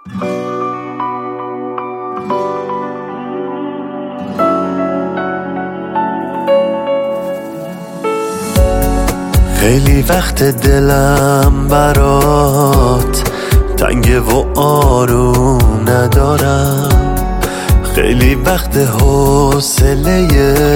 خیلی وقت دلم برات تنگه و آروم ندارم، خیلی وقت حوصله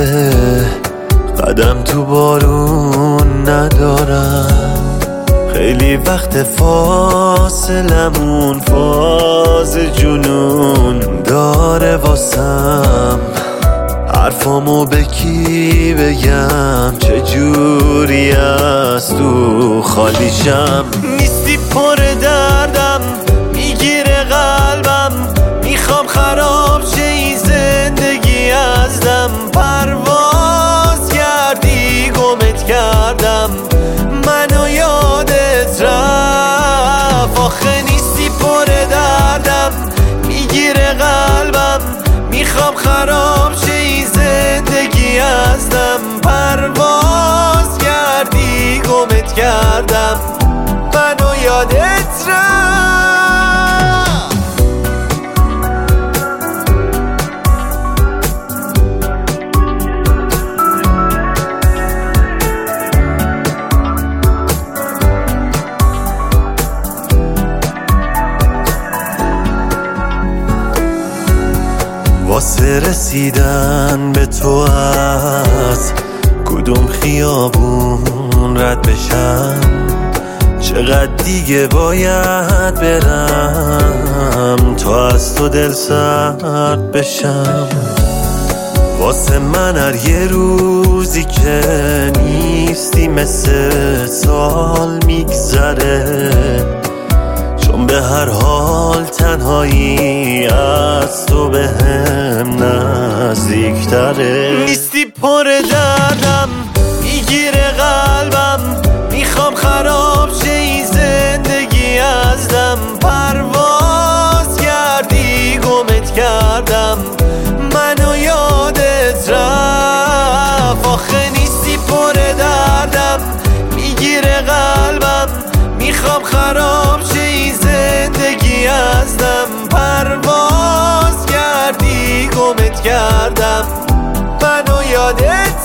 قدم تو بارون ندارم، خیلی وقت فاصلمون فاز جنون داره واسم، حرفامو به کی بگم چجوری از تو خالیشم. نیستی پر دردم میگیره قلبم، میخوام خراب شه این زندگی از دم، پرواز کردی گمت کردم منو یادت رفت، آخه نیستی پر دردم میگیره قلبم، میخوام خراب شه این زندگی از دم، پرواز کردی گمت کردم منو یادت رفت. واسه رسیدن به تو از کدوم خیابون رد بشم، چقدر دیگه باید برم تا از تو دل سرد بشم، واسه من هر یه روزی که نیستی مثل سال میگذره، چون به هر حال تنهایی از تو به هم نزدیکتره. نیستی پر دردم میگیره قلبم، میخوام خراب شه این زندگی از دم، پرواز کردی گمت کردم منو یادت رفت، آخه نیستی پر دردم میگیره قلبم، میخوام خراب شه این زندگی از دم، پرواز کردی گمت کردم منو یادت